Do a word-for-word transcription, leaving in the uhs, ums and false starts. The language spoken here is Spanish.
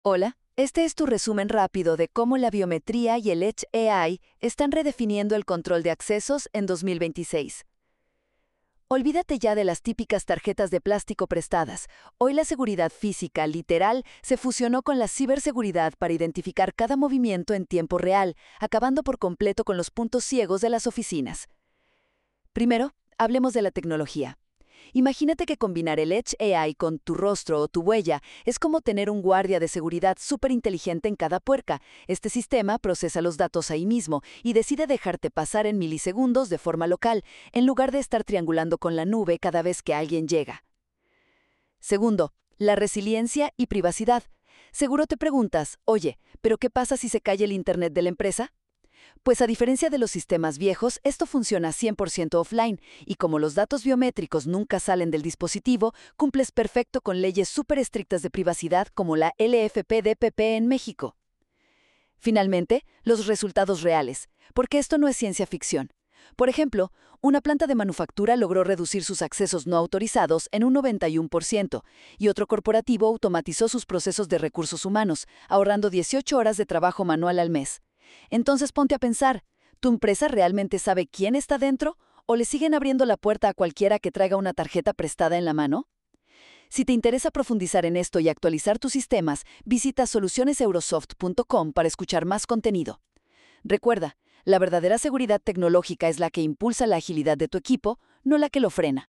Hola, este es tu resumen rápido de cómo la biometría y el Edge A I están redefiniendo el control de accesos en dos mil veintiséis. Olvídate ya de las típicas tarjetas de plástico prestadas. Hoy la seguridad física, literal, se fusionó con la ciberseguridad para identificar cada movimiento en tiempo real, acabando por completo con los puntos ciegos de las oficinas. Primero, hablemos de la tecnología. Imagínate que combinar el Edge A I con tu rostro o tu huella es como tener un guardia de seguridad súper inteligente en cada puerta. Este sistema procesa los datos ahí mismo y decide dejarte pasar en milisegundos de forma local, en lugar de estar triangulando con la nube cada vez que alguien llega. Segundo, la resiliencia y privacidad. Seguro te preguntas, oye, ¿pero qué pasa si se cae el Internet de la empresa? Pues a diferencia de los sistemas viejos, esto funciona cien por ciento offline, y como los datos biométricos nunca salen del dispositivo, cumples perfecto con leyes súper estrictas de privacidad como la L F P D P P en México. Finalmente, los resultados reales, porque esto no es ciencia ficción. Por ejemplo, una planta de manufactura logró reducir sus accesos no autorizados en un noventa y uno por ciento, y otro corporativo automatizó sus procesos de recursos humanos, ahorrando dieciocho horas de trabajo manual al mes. Entonces ponte a pensar, ¿tu empresa realmente sabe quién está dentro o le siguen abriendo la puerta a cualquiera que traiga una tarjeta prestada en la mano? Si te interesa profundizar en esto y actualizar tus sistemas, visita soluciones eurosoft punto com para escuchar más contenido. Recuerda, la verdadera seguridad tecnológica es la que impulsa la agilidad de tu equipo, no la que lo frena.